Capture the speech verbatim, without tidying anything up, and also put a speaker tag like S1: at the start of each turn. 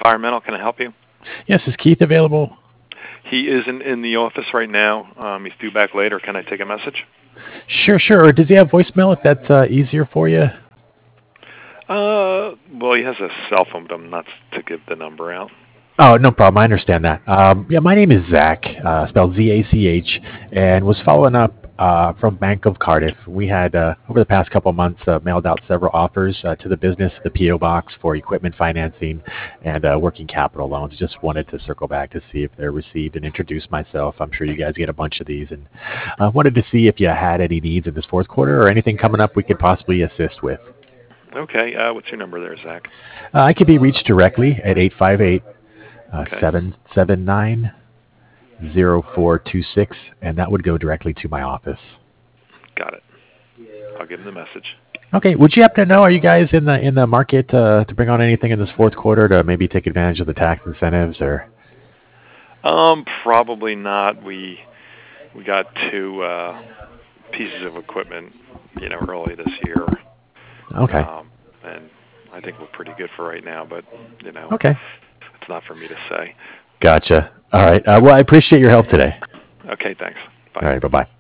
S1: Environmental. Can I help you?
S2: Yes, is Keith available?
S1: He isn't in the office right now. Um, he's due back later. Can I take a message?
S2: Sure, sure. Or does he have voicemail if that's uh, easier for you?
S1: Uh, well, he has a cell phone, but I'm not to give the number out.
S2: Oh, no problem. I understand that. Um, yeah, my name is Zach, uh, spelled Z A C H, and was following up uh, from Bank of Cardiff. We had, uh, over the past couple months, uh, mailed out several offers uh, to the business, the P O box for equipment financing and uh, working capital loans. Just wanted to circle back to see if they're received and introduce myself. I'm sure you guys get a bunch of these, and uh, wanted to see if you had any needs in this fourth quarter or anything coming up we could possibly assist with.
S1: Okay. Uh, what's your number there, Zach?
S2: Uh, I could be reached directly at eight five eight,
S1: Okay.
S2: seven seven nine, zero four two six, and that would go directly to my office.
S1: Got it. I'll give him the message.
S2: Okay. Would you happen to know, are you guys in the in the market uh, to bring on anything in this fourth quarter to maybe take advantage of the tax incentives or?
S1: Um, probably not. We we got two uh, pieces of equipment, you know, early this year.
S2: Okay.
S1: Um, and I think we're pretty good for right now, but you know,
S2: Okay.
S1: it's not for me to say.
S2: Gotcha. All right. Uh, well, I appreciate your help today.
S1: Okay, thanks. Bye.
S2: All right. Bye bye.